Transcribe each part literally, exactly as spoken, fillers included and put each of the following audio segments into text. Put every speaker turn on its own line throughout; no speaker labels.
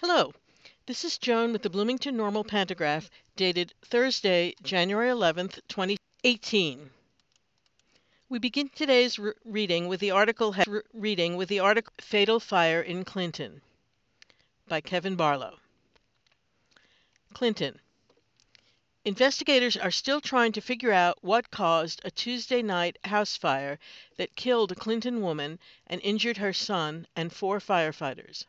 Hello, this is Joan with the Bloomington Normal Pantograph, dated Thursday, January eleventh, twenty eighteen. We begin today's re reading with the article re reading with the article Fatal Fire in Clinton by Kevin Barlow. Clinton. Investigators are still trying to figure out what caused a Tuesday night house fire that killed a Clinton woman and injured her son and four firefighters.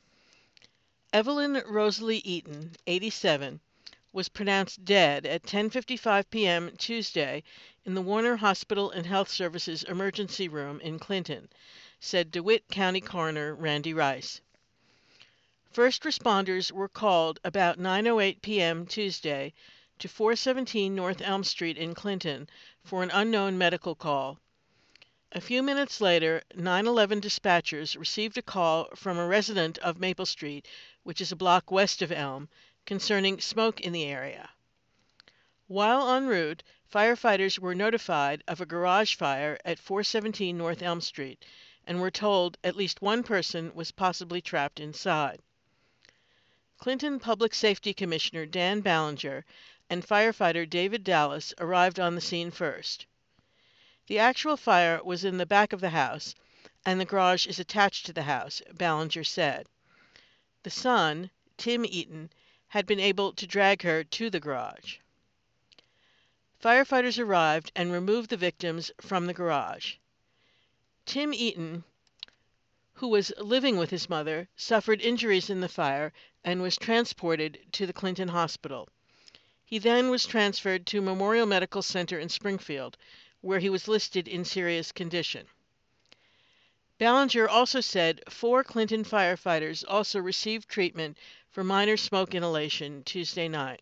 Evelyn Rosalie Eaton, eighty-seven, was pronounced dead at ten fifty-five p m Tuesday in the Warner Hospital and Health Services emergency room in Clinton, said DeWitt County Coroner Randy Rice. First responders were called about nine oh eight p m Tuesday to four seventeen North Elm Street in Clinton for an unknown medical call. A few minutes later, nine eleven dispatchers received a call from a resident of Maple Street, which is a block west of Elm, concerning smoke in the area. While en route, firefighters were notified of a garage fire at four seventeen North Elm Street and were told at least one person was possibly trapped inside. Clinton Public Safety Commissioner Dan Ballinger and firefighter David Dallas arrived on the scene first. The actual fire was in the back of the house, and the garage is attached to the house, Ballinger said. The son, Tim Eaton, had been able to drag her to the garage. Firefighters arrived and removed the victims from the garage. Tim Eaton, who was living with his mother, suffered injuries in the fire and was transported to the Clinton Hospital. He then was transferred to Memorial Medical Center in Springfield, where he was listed in serious condition. Ballinger also said four Clinton firefighters also received treatment for minor smoke inhalation Tuesday night.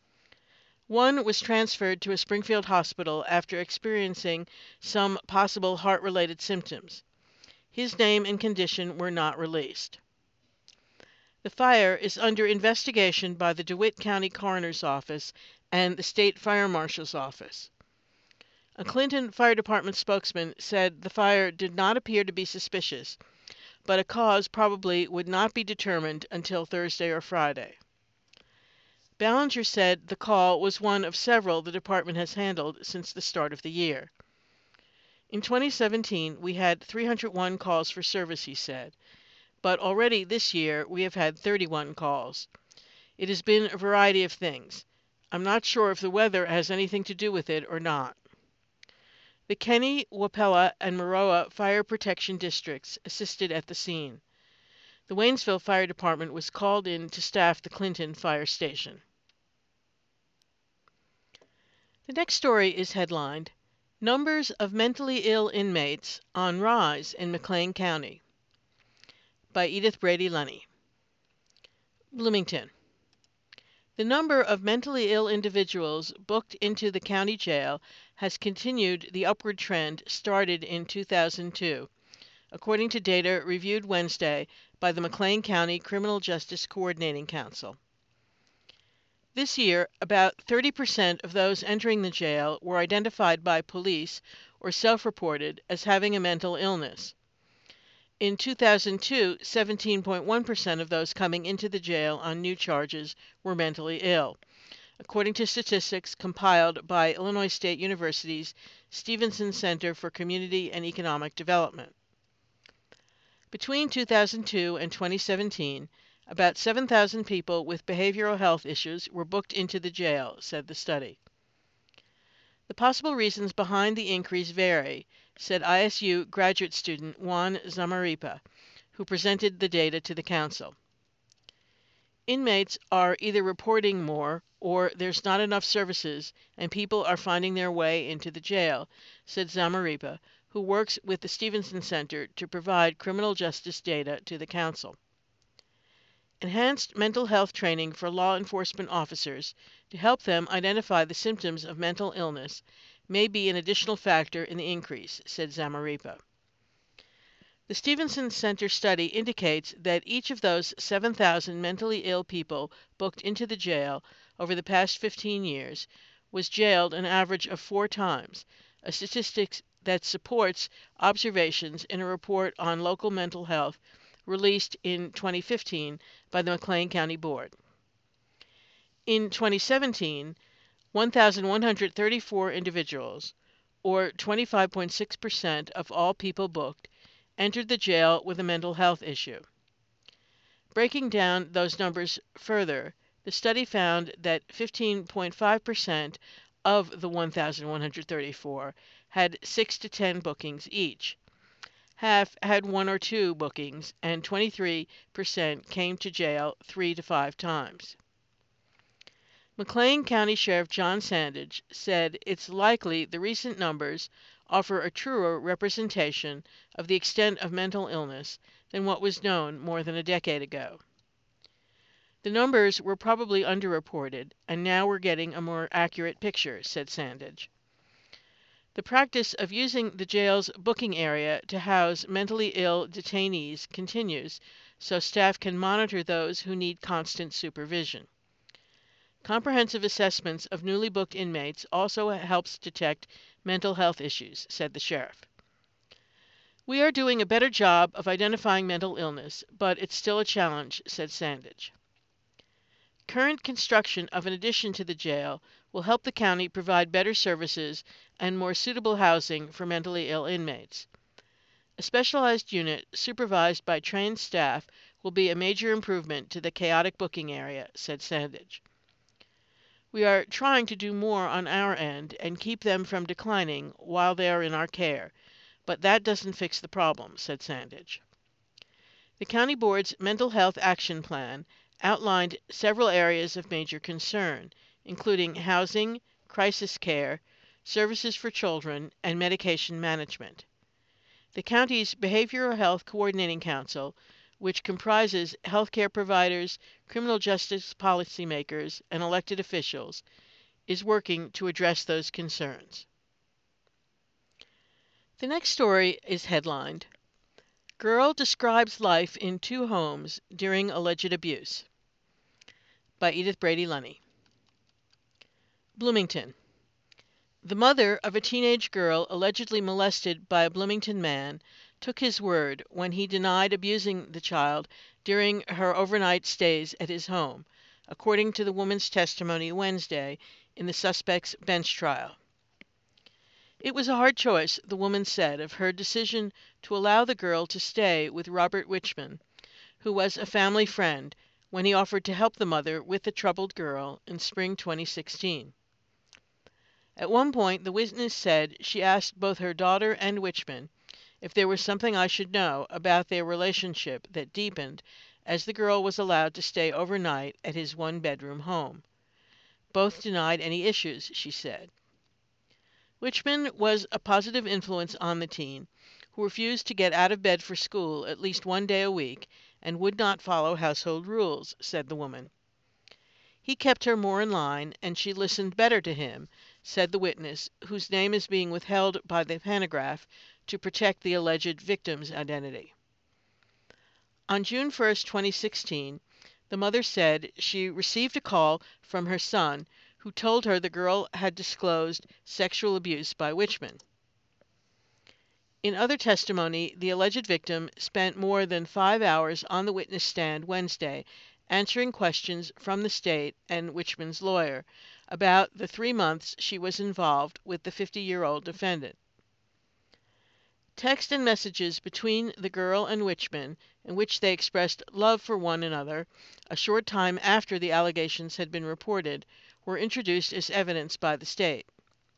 One was transferred to a Springfield hospital after experiencing some possible heart-related symptoms. His name and condition were not released. The fire is under investigation by the DeWitt County Coroner's Office and the State Fire Marshal's Office. A Clinton Fire Department spokesman said the fire did not appear to be suspicious, but a cause probably would not be determined until Thursday or Friday. Ballinger said the call was one of several the department has handled since the start of the year. In twenty seventeen, we had three hundred one calls for service, he said, but already this year we have had thirty-one calls. It has been a variety of things. I'm not sure if the weather has anything to do with it or not. The Kenny, Wapella, and Maroa Fire Protection Districts assisted at the scene. The Waynesville Fire Department was called in to staff the Clinton Fire Station. The next story is headlined, Numbers of Mentally Ill Inmates on Rise in McLean County, by Edith Brady Lunny. Bloomington. The number of mentally ill individuals booked into the county jail has continued the upward trend started in two thousand two, according to data reviewed Wednesday by the McLean County Criminal Justice Coordinating Council. This year, about thirty percent of those entering the jail were identified by police or self-reported as having a mental illness. In two thousand two, seventeen point one percent of those coming into the jail on new charges were mentally ill, according to statistics compiled by Illinois State University's Stevenson Center for Community and Economic Development. Between two thousand two and twenty seventeen, about seven thousand people with behavioral health issues were booked into the jail, said the study. The possible reasons behind the increase vary, said I S U graduate student Juan Zamarripa, who presented the data to the council. Inmates are either reporting more or there's not enough services and people are finding their way into the jail, said Zamarripa, who works with the Stevenson Center to provide criminal justice data to the council. Enhanced mental health training for law enforcement officers to help them identify the symptoms of mental illness may be an additional factor in the increase, said Zamarripa. The Stevenson Center study indicates that each of those seven thousand mentally ill people booked into the jail over the past fifteen years was jailed an average of four times, a statistic that supports observations in a report on local mental health released in twenty fifteen by the McLean County Board. In twenty seventeen, one thousand one hundred thirty-four individuals, or twenty-five point six percent of all people booked, entered the jail with a mental health issue. Breaking down those numbers further, the study found that fifteen point five percent of the one thousand one hundred thirty-four had six to ten bookings each. Half had one or two bookings, and twenty-three percent came to jail three to five times. McLean County Sheriff John Sandage said it's likely the recent numbers offer a truer representation of the extent of mental illness than what was known more than a decade ago. The numbers were probably underreported, and now we're getting a more accurate picture, said Sandage. The practice of using the jail's booking area to house mentally ill detainees continues, so staff can monitor those who need constant supervision. Comprehensive assessments of newly booked inmates also helps detect mental health issues, said the sheriff. We are doing a better job of identifying mental illness, but it's still a challenge, said Sandage. Current construction of an addition to the jail will help the county provide better services and more suitable housing for mentally ill inmates. A specialized unit supervised by trained staff will be a major improvement to the chaotic booking area, said Sandage. We are trying to do more on our end and keep them from declining while they are in our care, but that doesn't fix the problem, said Sandage. The County Board's Mental Health Action Plan outlined several areas of major concern, including housing, crisis care, services for children, and medication management. The county's Behavioral Health Coordinating Council, which comprises healthcare providers, criminal justice policymakers, and elected officials, is working to address those concerns. The next story is headlined, Girl Describes Life in Two Homes During Alleged Abuse, by Edith Brady Lunny. Bloomington. The mother of a teenage girl allegedly molested by a Bloomington man took his word when he denied abusing the child during her overnight stays at his home, according to the woman's testimony Wednesday in the suspect's bench trial. It was a hard choice, the woman said, of her decision to allow the girl to stay with Robert Wichman, who was a family friend, when he offered to help the mother with the troubled girl in spring twenty sixteen. At one point, the witness said she asked both her daughter and Wichman if there was something I should know about their relationship that deepened as the girl was allowed to stay overnight at his one-bedroom home. Both denied any issues, she said. Wichman was a positive influence on the teen, who refused to get out of bed for school at least one day a week and would not follow household rules, said the woman. He kept her more in line, and she listened better to him, said the witness, whose name is being withheld by the Pentagraph to protect the alleged victim's identity. On June first, twenty sixteen, the mother said she received a call from her son, who told her the girl had disclosed sexual abuse by Wichman. In other testimony, the alleged victim spent more than five hours on the witness stand Wednesday answering questions from the state and Wichman's lawyer about the three months she was involved with the fifty-year-old defendant. Text and messages between the girl and Wichman, in which they expressed love for one another a short time after the allegations had been reported, were introduced as evidence by the state.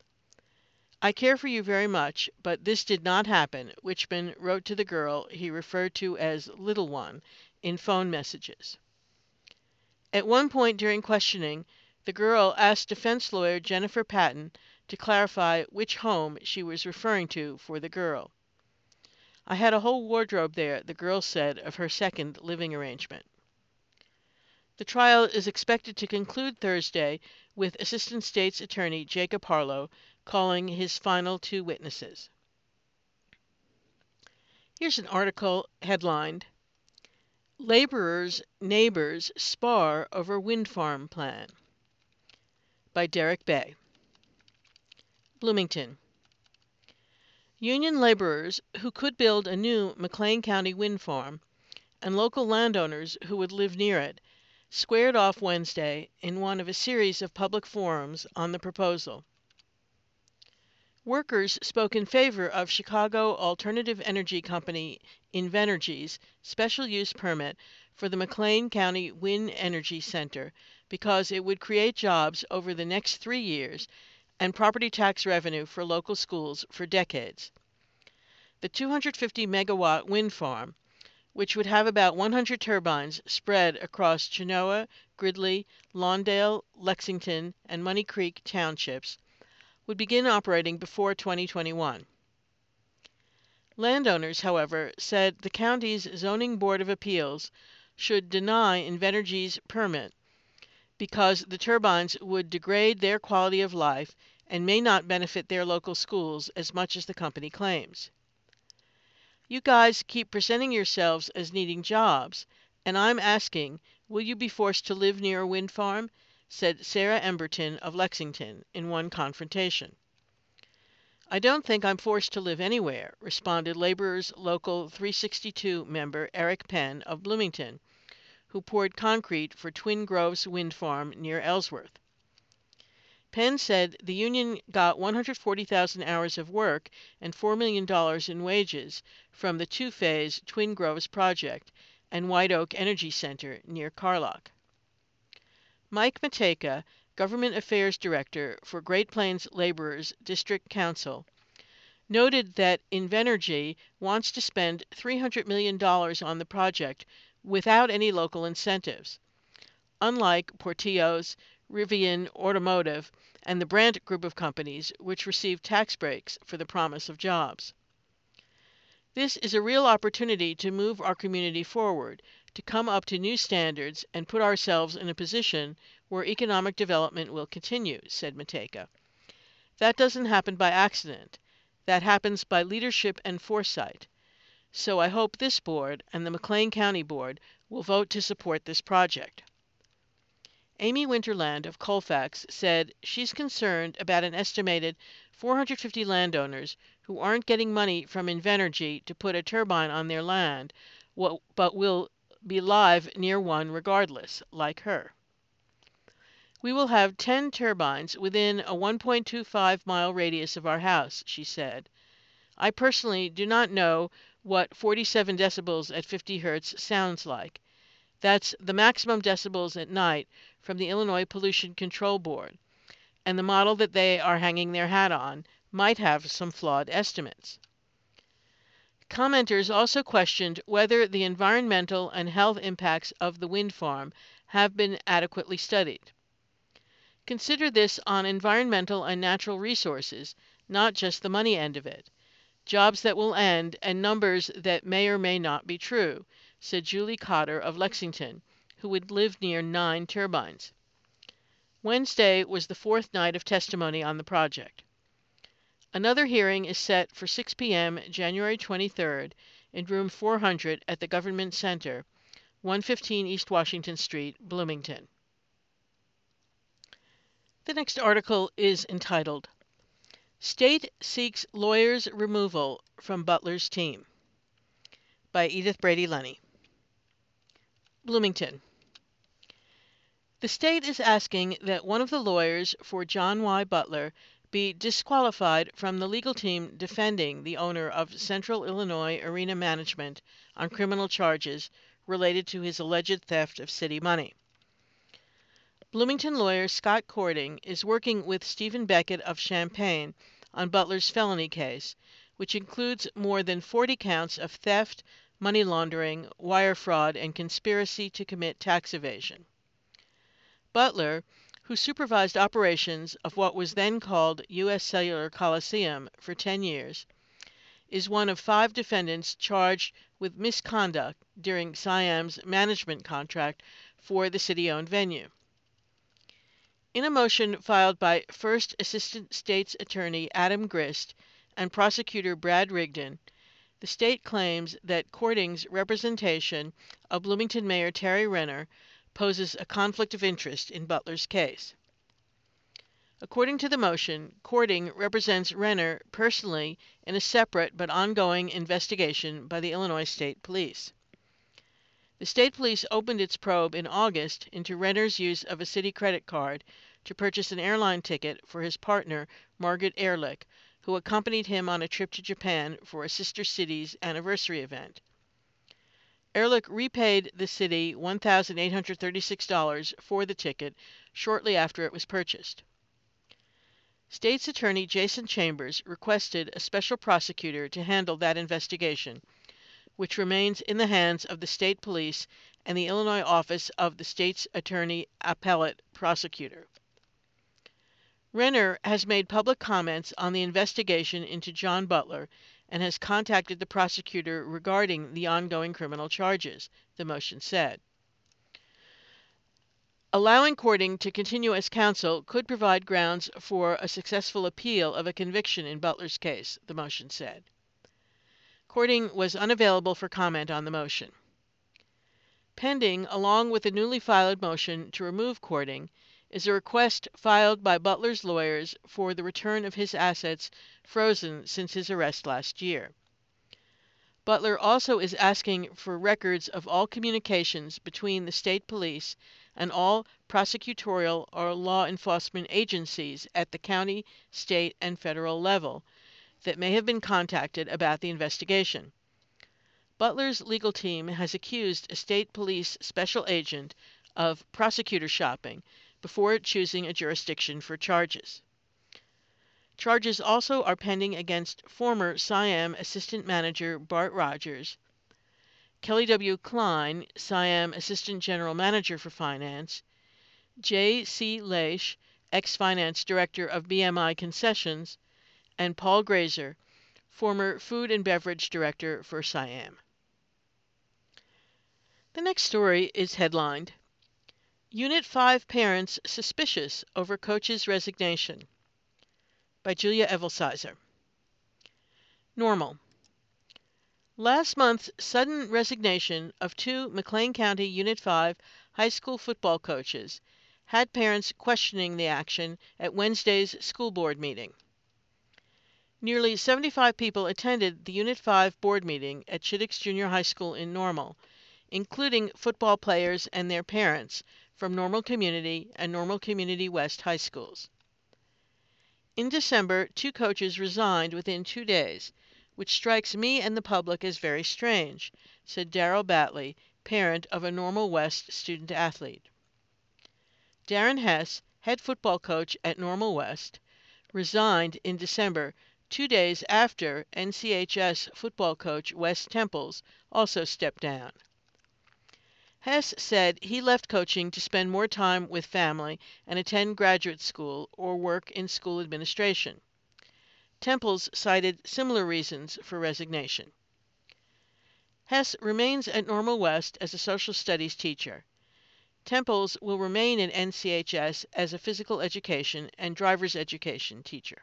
I care for you very much, but this did not happen, Wichman wrote to the girl he referred to as Little One in phone messages. At one point during questioning, the girl asked defense lawyer Jennifer Patton to clarify which home she was referring to for the girl. I had a whole wardrobe there, the girl said of her second living arrangement. The trial is expected to conclude Thursday with Assistant State's Attorney Jacob Harlow calling his final two witnesses. Here's an article headlined, Laborers' Neighbors Spar Over Wind Farm Plan, by Derek Bay. Bloomington. Union laborers who could build a new McLean County wind farm and local landowners who would live near it squared off Wednesday in one of a series of public forums on the proposal. Workers spoke in favor of Chicago alternative energy company Invenergy's special use permit for the McLean County Wind Energy Center because it would create jobs over the next three years and property tax revenue for local schools for decades. The two hundred fifty megawatt wind farm, which would have about one hundred turbines spread across Genoa, Gridley, Lawndale, Lexington, and Money Creek townships, would begin operating before twenty twenty-one. Landowners, however, said the county's Zoning Board of Appeals should deny Invenergy's permit because the turbines would degrade their quality of life and may not benefit their local schools as much as the company claims. You guys keep presenting yourselves as needing jobs, and I'm asking, will you be forced to live near a wind farm? Said Sarah Emberton of Lexington in one confrontation. I don't think I'm forced to live anywhere, responded Laborers Local three sixty-two member Eric Penn of Bloomington, who poured concrete for Twin Groves Wind Farm near Ellsworth. Penn said the union got one hundred forty thousand hours of work and four million dollars in wages from the two-phase Twin Groves project and White Oak Energy Center near Carlock. Mike Matejka, Government Affairs Director for Great Plains Laborers District Council, noted that Invenergy wants to spend three hundred million dollars on the project without any local incentives. Unlike Portillo's, Rivian Automotive, and the Brandt Group of companies, which receive tax breaks for the promise of jobs. This is a real opportunity to move our community forward, to come up to new standards and put ourselves in a position where economic development will continue, said Matejka. That doesn't happen by accident. That happens by leadership and foresight. So I hope this board and the McLean County Board will vote to support this project. Amy Winterland of Colfax said she's concerned about an estimated four hundred fifty landowners who aren't getting money from Invenergy to put a turbine on their land, but will be live near one regardless, like her. We will have ten turbines within a one point two five mile radius of our house, she said. I personally do not know what forty-seven decibels at fifty hertz sounds like. That's the maximum decibels at night from the Illinois Pollution Control Board, and the model that they are hanging their hat on might have some flawed estimates. Commenters also questioned whether the environmental and health impacts of the wind farm have been adequately studied. Consider this on environmental and natural resources, not just the money end of it. Jobs that will end and numbers that may or may not be true, said Julie Cotter of Lexington, who would live near nine turbines. Wednesday was the fourth night of testimony on the project. Another hearing is set for six p m January twenty-third in room four hundred at the Government Center, one fifteen East Washington Street, Bloomington. The next article is entitled, State Seeks Lawyers' Removal from Butler's Team, by Edith Brady Lenny. Bloomington. The state is asking that one of the lawyers for John Y. Butler be disqualified from the legal team defending the owner of Central Illinois Arena Management on criminal charges related to his alleged theft of city money. Bloomington lawyer Scott Cording is working with Stephen Beckett of Champaign on Butler's felony case, which includes more than forty counts of theft, money laundering, wire fraud, and conspiracy to commit tax evasion. Butler, who supervised operations of what was then called U S Cellular Coliseum for ten years, is one of five defendants charged with misconduct during Siam's management contract for the city-owned venue. In a motion filed by First Assistant State's Attorney Adam Grist and Prosecutor Brad Rigdon, the state claims that Cording's representation of Bloomington Mayor Terry Renner poses a conflict of interest in Butler's case. According to the motion, Cording represents Renner personally in a separate but ongoing investigation by the Illinois State Police. The state police opened its probe in August into Renner's use of a city credit card to purchase an airline ticket for his partner, Margaret Ehrlich, who accompanied him on a trip to Japan for a sister city's anniversary event. Ehrlich repaid the city one thousand eight hundred thirty-six dollars for the ticket shortly after it was purchased. State's Attorney Jason Chambers requested a special prosecutor to handle that investigation, which remains in the hands of the state police and the Illinois Office of the State's Attorney Appellate Prosecutor. Renner has made public comments on the investigation into John Butler and has contacted the prosecutor regarding the ongoing criminal charges, the motion said. Allowing courting to continue as counsel could provide grounds for a successful appeal of a conviction in Butler's case, the motion said. Courting was unavailable for comment on the motion. Pending, along with the newly filed motion to remove courting, is a request filed by Butler's lawyers for the return of his assets frozen since his arrest last year. Butler also is asking for records of all communications between the state police and all prosecutorial or law enforcement agencies at the county, state, and federal level that may have been contacted about the investigation. Butler's legal team has accused a state police special agent of prosecutor shopping before choosing a jurisdiction for charges. Charges also are pending against former S I A M Assistant Manager Bart Rogers, Kelly W. Klein, S I A M Assistant General Manager for Finance, J. C. Leish, ex-Finance Director of B M I Concessions, and Paul Grazer, former Food and Beverage Director for S I A M. The next story is headlined, Unit five Parents Suspicious Over Coach's Resignation, by Julia Evelsizer. Normal. Last month's sudden resignation of two McLean County Unit five high school football coaches had parents questioning the action at Wednesday's school board meeting. Nearly seventy-five people attended the Unit five board meeting at Chiddix Junior High School in Normal, including football players and their parents from Normal Community and Normal Community West high schools. In December, two coaches resigned within two days, which strikes me and the public as very strange, said Darrell Batley, parent of a Normal West student-athlete. Darren Hess, head football coach at Normal West, resigned in December, two days after N C H S football coach Wes Temples also stepped down. Hess said he left coaching to spend more time with family and attend graduate school or work in school administration. Temples cited similar reasons for resignation. Hess remains at Normal West as a social studies teacher. Temples will remain in N C H S as a physical education and driver's education teacher.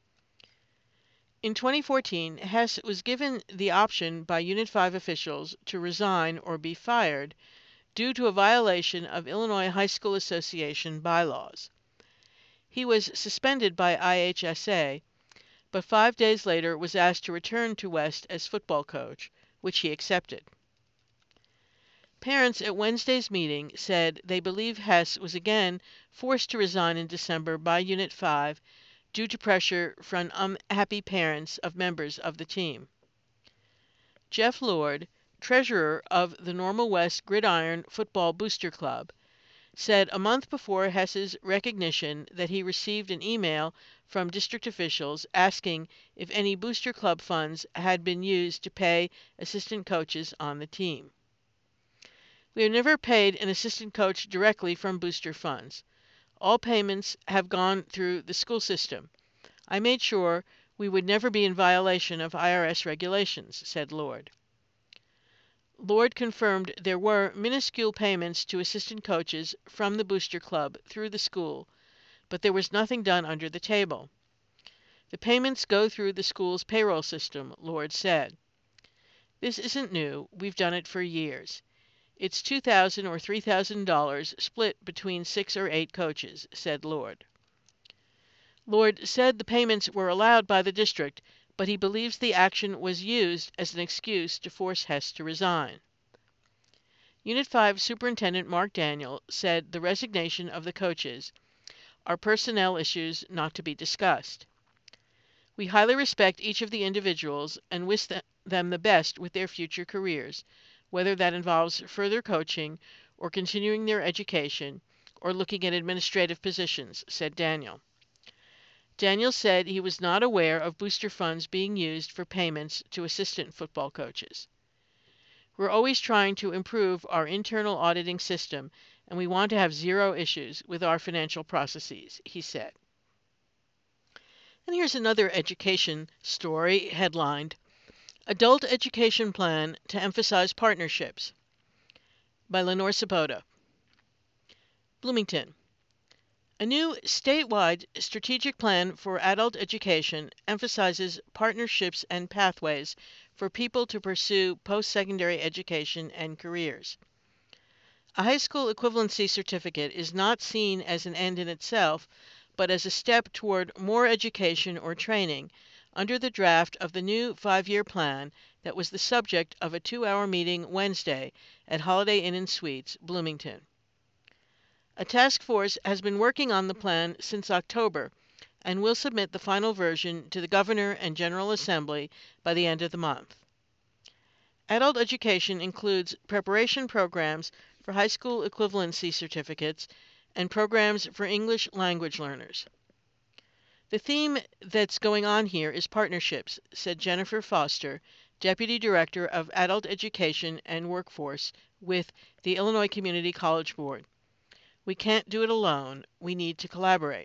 In twenty fourteen, Hess was given the option by Unit five officials to resign or be fired due to a violation of Illinois High School Association bylaws. He was suspended by I H S A, but five days later was asked to return to West as football coach, which he accepted. Parents at Wednesday's meeting said they believe Hess was again forced to resign in December by Unit five due to pressure from unhappy parents of members of the team. Jeff Lord, treasurer of the Normal West Gridiron Football Booster Club, said a month before Hess's recognition that he received an email from district officials asking if any Booster Club funds had been used to pay assistant coaches on the team. We have never paid an assistant coach directly from booster funds. All payments have gone through the school system. I made sure we would never be in violation of I R S regulations, said Lord. Lord confirmed there were minuscule payments to assistant coaches from the Booster Club through the school, but there was nothing done under the table. The payments go through the school's payroll system, Lord said. This isn't new. We've done it for years. It's two thousand dollars or three thousand dollars split between six or eight coaches, said Lord. Lord said the payments were allowed by the district, but he believes the action was used as an excuse to force Hess to resign. Unit five Superintendent Mark Daniel said the resignation of the coaches are personnel issues not to be discussed. We highly respect each of the individuals and wish them the best with their future careers, whether that involves further coaching or continuing their education or looking at administrative positions, said Daniel. Daniel said he was not aware of booster funds being used for payments to assistant football coaches. We're always trying to improve our internal auditing system, and we want to have zero issues with our financial processes, he said. And here's another education story headlined, Adult Education Plan to Emphasize Partnerships by Lenore Sabota. Bloomington. A new statewide strategic plan for adult education emphasizes partnerships and pathways for people to pursue post-secondary education and careers. A high school equivalency certificate is not seen as an end in itself, but as a step toward more education or training under the draft of the new five-year plan that was the subject of a two-hour meeting Wednesday at Holiday Inn and Suites, Bloomington. A task force has been working on the plan since October and will submit the final version to the Governor and General Assembly by the end of the month. Adult education includes preparation programs for high school equivalency certificates and programs for English language learners. The theme that's going on here is partnerships, said Jennifer Foster, Deputy Director of Adult Education and Workforce with the Illinois Community College Board. We can't do it alone. We need to collaborate.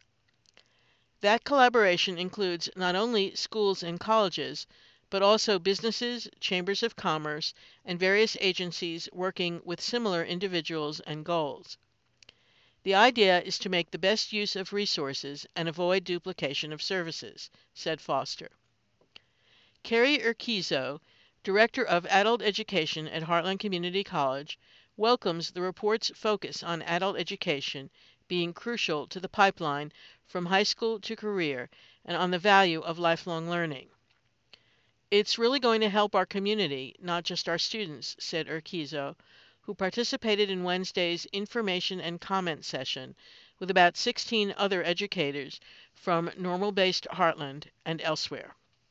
That collaboration includes not only schools and colleges, but also businesses, chambers of commerce, and various agencies working with similar individuals and goals. The idea is to make the best use of resources and avoid duplication of services, said Foster. Carrie Urquizo, Director of Adult Education at Heartland Community College, welcomes the report's focus on adult education being crucial to the pipeline from high school to career and on the value of lifelong learning. It's really going to help our community, not just our students, said Urquizo, who participated in Wednesday's information and comment session with about sixteen other educators from Normal-based Heartland and elsewhere.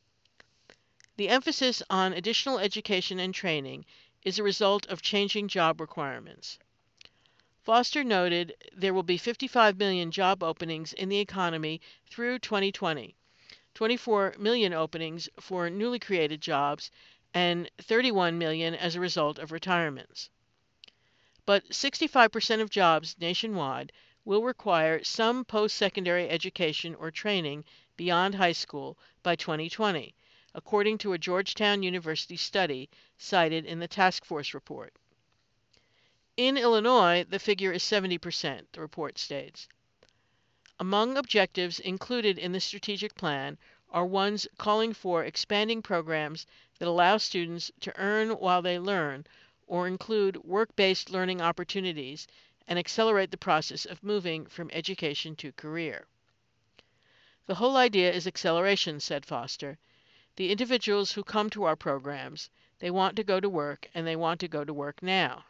The emphasis on additional education and training is a result of changing job requirements. Foster noted there will be fifty-five million job openings in the economy through twenty twenty, twenty-four million openings for newly created jobs, and thirty-one million as a result of retirements. But sixty-five percent of jobs nationwide will require some post-secondary education or training beyond high school by twenty twenty, according to a Georgetown University study cited in the task force report. In Illinois, the figure is seventy percent, the report states. Among objectives included in the strategic plan are ones calling for expanding programs that allow students to earn while they learn or include work-based learning opportunities and accelerate the process of moving from education to career. The whole idea is acceleration, said Foster. The individuals who come to our programs, they want to go to work, and they want to go to work now.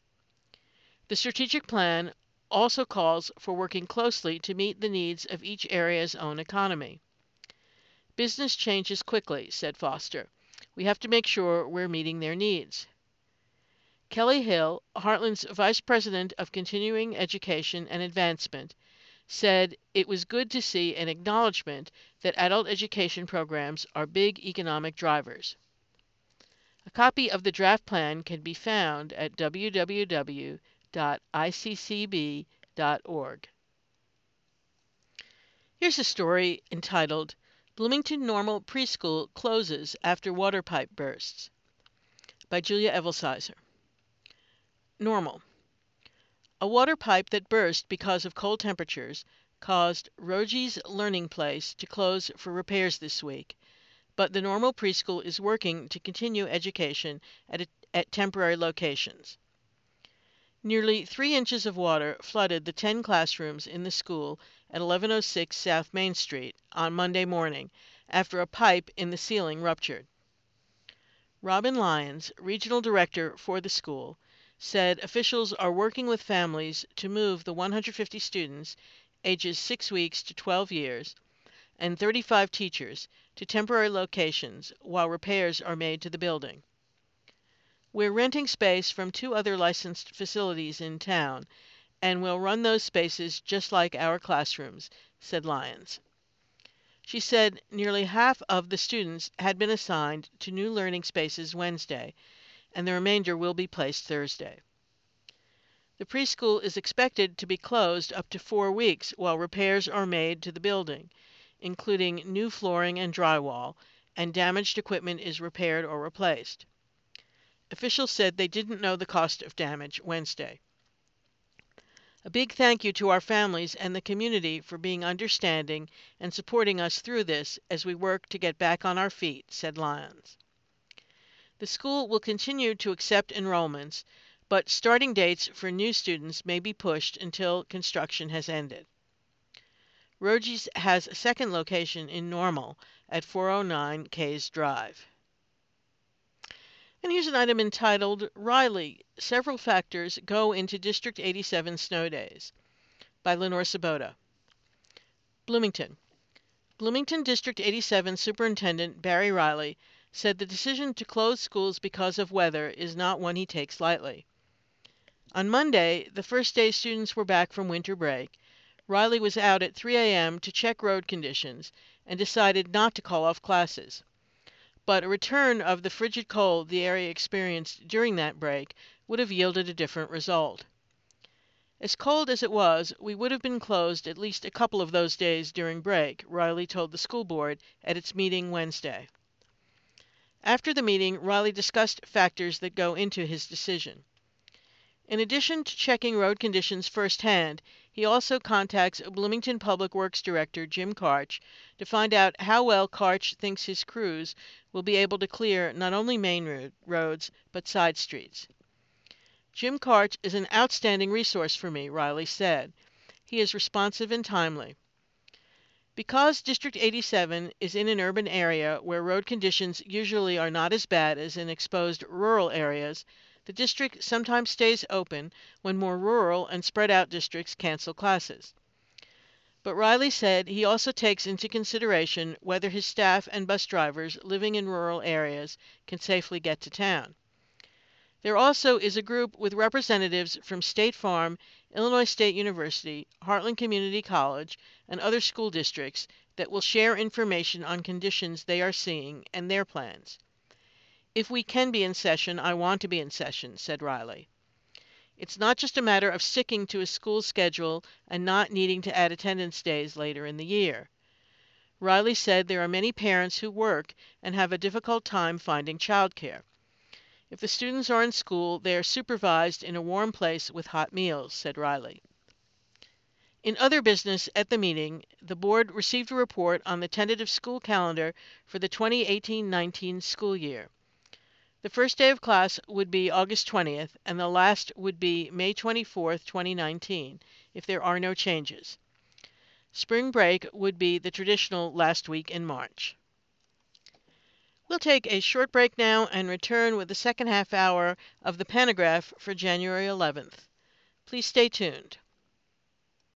The strategic plan also calls for working closely to meet the needs of each area's own economy. Business changes quickly, said Foster. We have to make sure we're meeting their needs. Kelly Hill, Heartland's Vice President of Continuing Education and Advancement, said it was good to see an acknowledgement that adult education programs are big economic drivers. A copy of the draft plan can be found at w w w dot i c c b dot org. Here's a story entitled, Bloomington Normal Preschool Closes After Water Pipe Bursts by Julia Evelsizer. Normal. A water pipe that burst because of cold temperatures caused Rogi's Learning Place to close for repairs this week, but the Normal Preschool is working to continue education at, a, at temporary locations. Nearly three inches of water flooded the ten classrooms in the school at eleven oh six South Main Street on Monday morning after a pipe in the ceiling ruptured. Robin Lyons, regional director for the school, said officials are working with families to move the one hundred fifty students, ages six weeks to twelve years, and thirty-five teachers to temporary locations while repairs are made to the building. We're renting space from two other licensed facilities in town, and we'll run those spaces just like our classrooms, said Lyons. She said nearly half of the students had been assigned to new learning spaces Wednesday, and the remainder will be placed Thursday. The preschool is expected to be closed up to four weeks while repairs are made to the building, including new flooring and drywall, and damaged equipment is repaired or replaced. Officials said they didn't know the cost of damage Wednesday. A big thank you to our families and the community for being understanding and supporting us through this as we work to get back on our feet, said Lyons. The school will continue to accept enrollments, but starting dates for new students may be pushed until construction has ended. Rogies has a second location in Normal at four oh nine Kays Drive. And here's an item entitled, Riley, Several Factors Go into District eighty-seven Snow Days, by Lenore Sabota. Bloomington. Bloomington District eighty-seven Superintendent Barry Riley said the decision to close schools because of weather is not one he takes lightly. On Monday, the first day students were back from winter break, Riley was out at three a m to check road conditions and decided not to call off classes. But a return of the frigid cold the area experienced during that break would have yielded a different result. As cold as it was, we would have been closed at least a couple of those days during break, Riley told the school board at its meeting Wednesday. After the meeting, Riley discussed factors that go into his decision. In addition to checking road conditions firsthand, he also contacts Bloomington Public Works Director Jim Karch to find out how well Karch thinks his crews will be able to clear not only main roads, but side streets. Jim Karch is an outstanding resource for me, Riley said. He is responsive and timely. Because District eighty-seven is in an urban area where road conditions usually are not as bad as in exposed rural areas, the district sometimes stays open when more rural and spread-out districts cancel classes. But Riley said he also takes into consideration whether his staff and bus drivers living in rural areas can safely get to town. There also is a group with representatives from State Farm, Illinois State University, Heartland Community College, and other school districts that will share information on conditions they are seeing and their plans. If we can be in session, I want to be in session, said Riley. It's not just a matter of sticking to a school schedule and not needing to add attendance days later in the year. Riley said there are many parents who work and have a difficult time finding childcare. If the students are in school, they are supervised in a warm place with hot meals, said Riley. In other business at the meeting, the board received a report on the tentative school calendar for the twenty eighteen nineteen school year. The first day of class would be August twentieth, and the last would be May twenty-fourth, twenty nineteen, if there are no changes. Spring break would be the traditional last week in March. We'll take a short break now and return with the second half hour of the Panagraph for January eleventh. Please stay tuned.